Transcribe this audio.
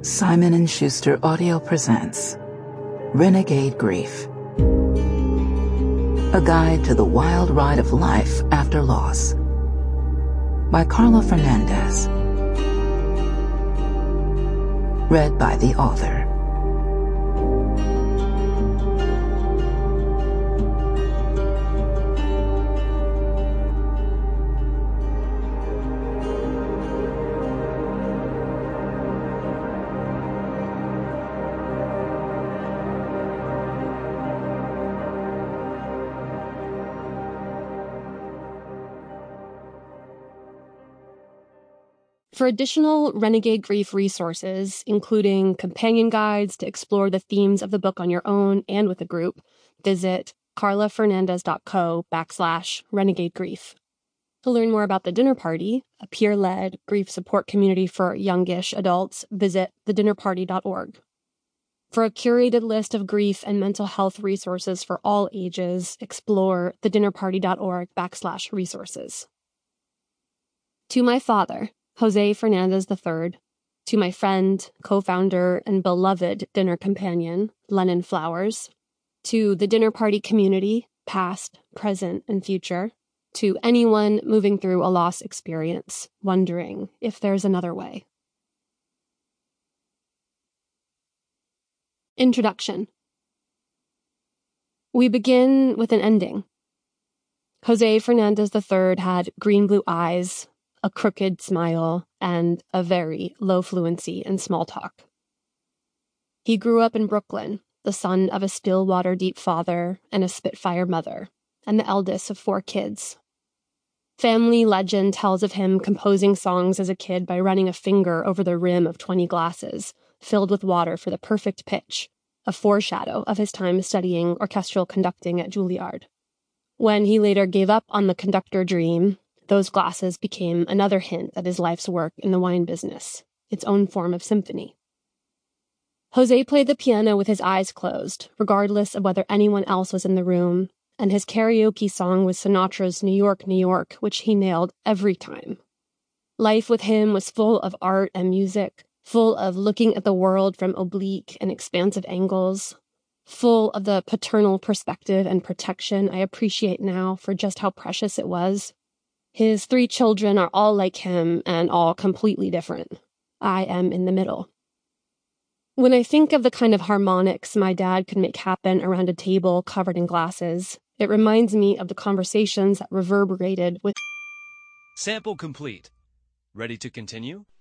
Simon & Schuster Audio presents Renegade Grief, a guide to the wild ride of life after loss, by Carla Fernandez. Read by the author. For additional Renegade Grief resources, including companion guides to explore the themes of the book on your own and with a group, visit carlafernandez.co/Renegade Grief. To learn more about The Dinner Party, a peer-led grief support community for youngish adults, visit thedinnerparty.org. For a curated list of grief and mental health resources for all ages, explore thedinnerparty.org/resources. To my father, Jose Fernandez III, to my friend, co-founder, and beloved dinner companion, Lennon Flowers, to the Dinner Party community, past, present, and future, to anyone moving through a loss experience, wondering if there's another way. Introduction. We begin with an ending. Jose Fernandez III had green-blue eyes, a crooked smile, and a very low fluency in small talk. He grew up in Brooklyn, the son of a Stillwater Deep father and a Spitfire mother, and the eldest of 4 kids. Family legend tells of him composing songs as a kid by running a finger over the rim of 20 glasses, filled with water for the perfect pitch, a foreshadow of his time studying orchestral conducting at Juilliard. When he later gave up on the conductor dream, those glasses became another hint at his life's work in the wine business, its own form of symphony. Jose played the piano with his eyes closed, regardless of whether anyone else was in the room, and his karaoke song was Sinatra's New York, New York, which he nailed every time. Life with him was full of art and music, full of looking at the world from oblique and expansive angles, full of the paternal perspective and protection I appreciate now for just how precious it was. His 3 children are all like him and all completely different. I am in the middle. When I think of the kind of harmonics my dad could make happen around a table covered in glasses, it reminds me of the conversations that reverberated with... Sample complete. Ready to continue?